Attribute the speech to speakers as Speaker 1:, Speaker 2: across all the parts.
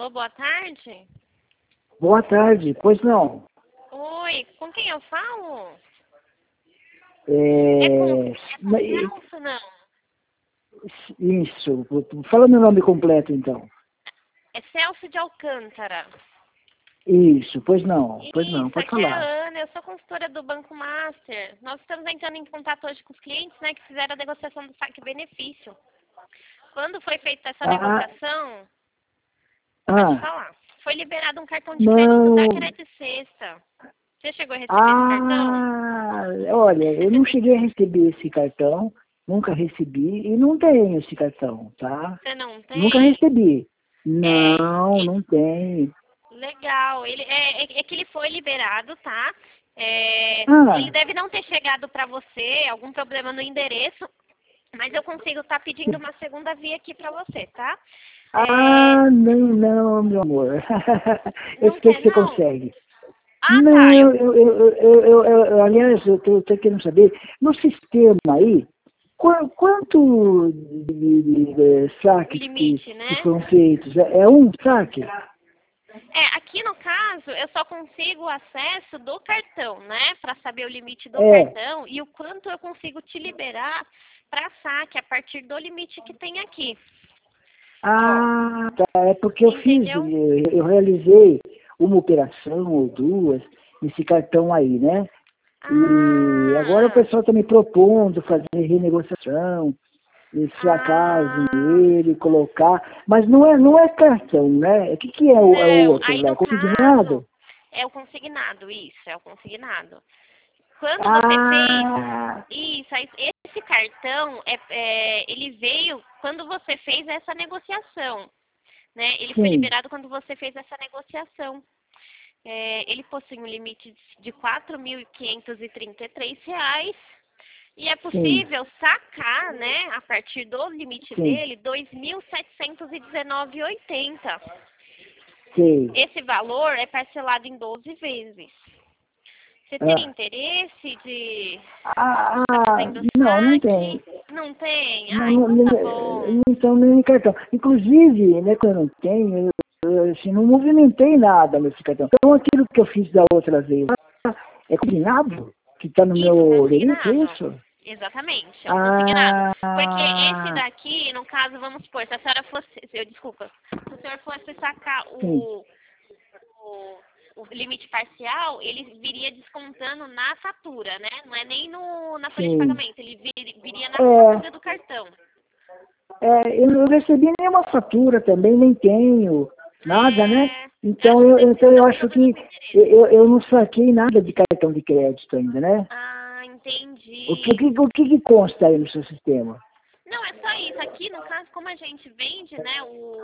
Speaker 1: Alô, boa tarde.
Speaker 2: Boa tarde, pois não.
Speaker 1: Oi, com quem eu falo?
Speaker 2: É,
Speaker 1: Com Celso, não?
Speaker 2: isso, fala meu nome completo então.
Speaker 1: É Celso de Alcântara.
Speaker 2: Isso, pois não,
Speaker 1: Isso,
Speaker 2: pode
Speaker 1: aqui é
Speaker 2: falar.
Speaker 1: a Ana, eu sou consultora do Banco Master. Nós estamos entrando em contato hoje com os clientes, né, que fizeram a negociação do saque benefício. Quando foi feita essa
Speaker 2: Ah,
Speaker 1: negociação, pode
Speaker 2: ah,
Speaker 1: falar. Foi liberado um cartão de crédito da
Speaker 2: não,
Speaker 1: Credit Sexta. Você chegou a receber esse cartão?
Speaker 2: olha, eu não cheguei a receber esse cartão, nunca recebi e não tenho esse cartão, tá?
Speaker 1: Você não
Speaker 2: Nunca
Speaker 1: tem?
Speaker 2: recebi.
Speaker 1: É,
Speaker 2: Não tenho.
Speaker 1: legal. É que ele foi liberado, tá? Ele
Speaker 2: Ah,
Speaker 1: deve não ter chegado para você, algum problema no endereço, mas eu consigo estar pedindo uma segunda via aqui para você, tá? É,
Speaker 2: não, meu amor. Eu
Speaker 1: não
Speaker 2: sei
Speaker 1: quer,
Speaker 2: que você
Speaker 1: não?
Speaker 2: consegue.
Speaker 1: Ah, tá.
Speaker 2: Não, aliás, eu estou querendo saber, no sistema aí, quanto de
Speaker 1: O
Speaker 2: saques
Speaker 1: limite,
Speaker 2: que
Speaker 1: né?
Speaker 2: foram feitos? É um saque?
Speaker 1: Aqui no caso, eu só consigo o acesso do cartão, né? Para saber o limite do
Speaker 2: É.
Speaker 1: cartão e o quanto eu consigo te liberar para saque a partir do limite que tem aqui. Ó,
Speaker 2: Ah, tá. É porque
Speaker 1: entendeu?
Speaker 2: eu realizei uma operação ou duas nesse cartão aí, né? E agora o
Speaker 1: Ah,
Speaker 2: pessoal está me propondo fazer renegociação, e sacar o
Speaker 1: ah,
Speaker 2: dinheiro, e colocar, mas não é cartão, né? O que é o
Speaker 1: não.
Speaker 2: outro
Speaker 1: Aí
Speaker 2: lá?
Speaker 1: no caso,
Speaker 2: Consignado?
Speaker 1: é o consignado, isso, é o consignado. Quando você fez
Speaker 2: Ah,
Speaker 1: isso, aí esse cartão, ele veio quando você fez essa negociação, né? Ele foi
Speaker 2: sim,
Speaker 1: liberado quando você fez essa negociação. Ele possui um limite de R$ 4.533 e é
Speaker 2: sim,
Speaker 1: possível sacar, né, a partir do limite
Speaker 2: sim,
Speaker 1: dele, R$ 2.719,80.
Speaker 2: sei.
Speaker 1: Esse valor é parcelado em 12 vezes. Você teria
Speaker 2: Ah,
Speaker 1: interesse de estar
Speaker 2: ah,
Speaker 1: fazendo
Speaker 2: não tem.
Speaker 1: saque? Não tem?
Speaker 2: Não,
Speaker 1: Ah, então tá bom.
Speaker 2: não tem nem cartão. Inclusive, né, quando eu não tenho, eu assim, não movimentei nada nesse cartão. Então aquilo que eu fiz da outra vez, é combinado? Que está no
Speaker 1: Isso,
Speaker 2: meu limite, é
Speaker 1: consignado.
Speaker 2: isso?
Speaker 1: Exatamente, é o consignado. Porque esse
Speaker 2: Ah,
Speaker 1: daqui, no caso, vamos supor, se a senhora fosse, desculpa, se o senhor fosse sacar
Speaker 2: sim.
Speaker 1: o, o limite parcial, ele viria descontando na fatura, né? Não é nem na folha de
Speaker 2: Sim.
Speaker 1: pagamento, ele viria na
Speaker 2: É,
Speaker 1: fatura do cartão.
Speaker 2: eu não recebi nenhuma fatura também, nem tenho, nada, né?
Speaker 1: Acho que deve
Speaker 2: Então
Speaker 1: ser
Speaker 2: eu
Speaker 1: algum
Speaker 2: acho
Speaker 1: problema
Speaker 2: que
Speaker 1: com o endereço.
Speaker 2: eu não saquei nada de cartão de crédito ainda, né?
Speaker 1: Ah,
Speaker 2: O que,
Speaker 1: entendi.
Speaker 2: que, o que, que consta aí no seu sistema?
Speaker 1: Não, é só isso. Aqui, no caso, como a gente vende, né,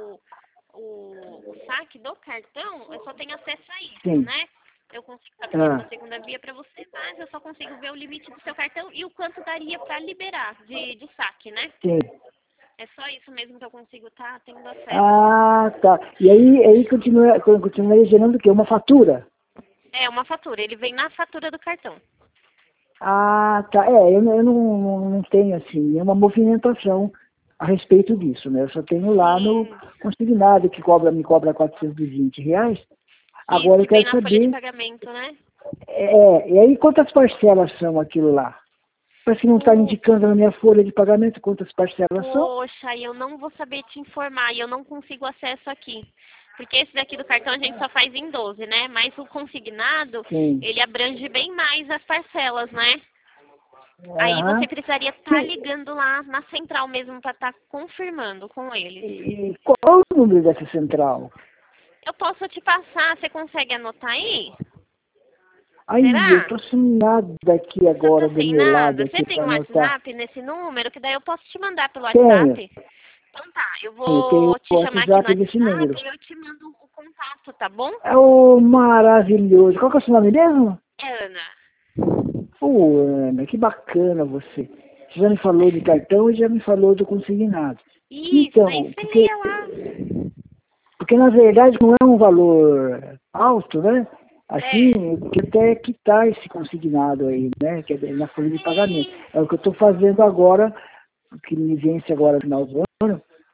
Speaker 1: o saque do cartão, eu só tenho acesso a isso,
Speaker 2: Sim.
Speaker 1: né? Eu consigo estar pedindo uma
Speaker 2: Ah,
Speaker 1: segunda via para você, mas eu só consigo ver o limite do seu cartão e o quanto daria para liberar de saque, né?
Speaker 2: sim.
Speaker 1: É só isso mesmo que eu consigo estar tendo acesso.
Speaker 2: Ah, tá. E aí continua gerando o quê? Uma fatura?
Speaker 1: É uma fatura, ele vem na fatura do cartão.
Speaker 2: Ah, tá. Eu não tenho, assim, nenhuma movimentação a respeito disso, né? Eu só tenho lá no
Speaker 1: Sim,
Speaker 2: consignado que me cobra R$ 420.
Speaker 1: isso
Speaker 2: Agora
Speaker 1: que
Speaker 2: eu
Speaker 1: vem
Speaker 2: quero
Speaker 1: na folha de
Speaker 2: saber,
Speaker 1: pagamento, né?
Speaker 2: e aí quantas parcelas são aquilo lá? Parece que não está indicando na minha folha de pagamento quantas parcelas são.
Speaker 1: Poxa, eu não vou saber te informar e eu não consigo acesso aqui. Porque esse daqui do cartão a gente só faz em 12, né? Mas o consignado,
Speaker 2: Sim.
Speaker 1: ele abrange bem mais as parcelas, né? Aí você
Speaker 2: Aham.
Speaker 1: precisaria estar
Speaker 2: Que-
Speaker 1: ligando lá na central mesmo para estar confirmando com eles.
Speaker 2: E qual é o número dessa central?
Speaker 1: Eu posso te passar, você consegue anotar aí?
Speaker 2: Aí, eu
Speaker 1: Será?
Speaker 2: tô sem nada aqui
Speaker 1: Você tá
Speaker 2: agora do
Speaker 1: sem
Speaker 2: meu lado
Speaker 1: nada? Você
Speaker 2: aqui
Speaker 1: tem
Speaker 2: para
Speaker 1: um
Speaker 2: anotar.
Speaker 1: WhatsApp nesse número? Que daí eu posso te mandar pelo
Speaker 2: Tenho,
Speaker 1: WhatsApp? Então tá, eu
Speaker 2: tenho
Speaker 1: vou te
Speaker 2: o
Speaker 1: chamar aqui no
Speaker 2: WhatsApp desse
Speaker 1: WhatsApp
Speaker 2: número.
Speaker 1: e eu te mando o contato, tá bom?
Speaker 2: É o maravilhoso. Qual que é o seu nome mesmo?
Speaker 1: É Ana.
Speaker 2: Ô, Ana, que bacana você. Você já me falou de cartão e já me falou do consignado.
Speaker 1: Isso, daí
Speaker 2: Então,
Speaker 1: você lê lá.
Speaker 2: porque na verdade não é um valor alto, né? Assim,
Speaker 1: É.
Speaker 2: porque até quitar esse consignado aí, né? Que é na folha de pagamento.
Speaker 1: Sim.
Speaker 2: É o que eu estou fazendo agora, que me vence agora no final do ano.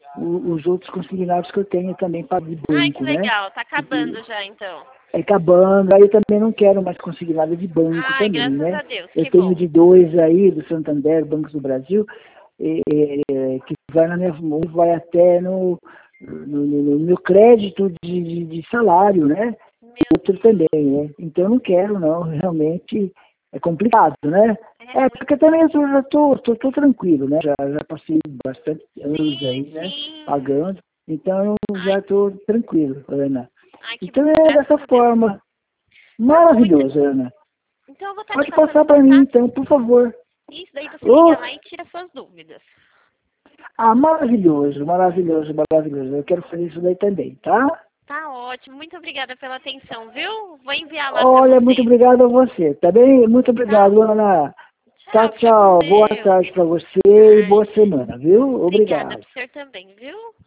Speaker 2: os outros consignados que eu tenho também para de banco,
Speaker 1: Ai, que
Speaker 2: né?
Speaker 1: legal. Tá acabando já, então.
Speaker 2: É acabando, aí eu também não quero mais consignado de banco
Speaker 1: Ai,
Speaker 2: também,
Speaker 1: graças
Speaker 2: né?
Speaker 1: a Deus,
Speaker 2: Eu
Speaker 1: que
Speaker 2: tenho
Speaker 1: bom.
Speaker 2: de dois aí, do Santander, Bancos do Brasil, que vai na minha, vai até no meu crédito de salário, né?
Speaker 1: Meu
Speaker 2: Outro também, né? Então eu não quero, não, realmente é complicado, né?
Speaker 1: É muito.
Speaker 2: Porque também eu já tô tranquilo, né? Já passei bastante anos
Speaker 1: Sim,
Speaker 2: aí, né?
Speaker 1: sim.
Speaker 2: Pagando, então eu
Speaker 1: Ai,
Speaker 2: já estou tranquilo, Ana.
Speaker 1: ai, que
Speaker 2: Então
Speaker 1: bom,
Speaker 2: é
Speaker 1: graças
Speaker 2: dessa
Speaker 1: a Deus.
Speaker 2: forma.
Speaker 1: Tá bom, então.
Speaker 2: Maravilhoso, Ana.
Speaker 1: Então eu vou estar te
Speaker 2: Pode
Speaker 1: passando
Speaker 2: passar
Speaker 1: o
Speaker 2: para mim,
Speaker 1: contato.
Speaker 2: então, por favor.
Speaker 1: Isso, daí você
Speaker 2: Oh,
Speaker 1: liga lá e tira suas dúvidas.
Speaker 2: maravilhoso, maravilhoso, maravilhoso. Eu quero fazer isso daí também, tá?
Speaker 1: Tá ótimo. Muito obrigada pela atenção, viu? Vou enviar lá pra
Speaker 2: Olha, muito
Speaker 1: você.
Speaker 2: obrigado a você, tá bem? Muito
Speaker 1: Tá?
Speaker 2: obrigado, Ana. Tchau,
Speaker 1: Tchau, fica com
Speaker 2: tchau. Boa
Speaker 1: Deus.
Speaker 2: tarde para você e
Speaker 1: Ai,
Speaker 2: boa semana, viu?
Speaker 1: obrigada
Speaker 2: Obrigado.
Speaker 1: por você também, viu?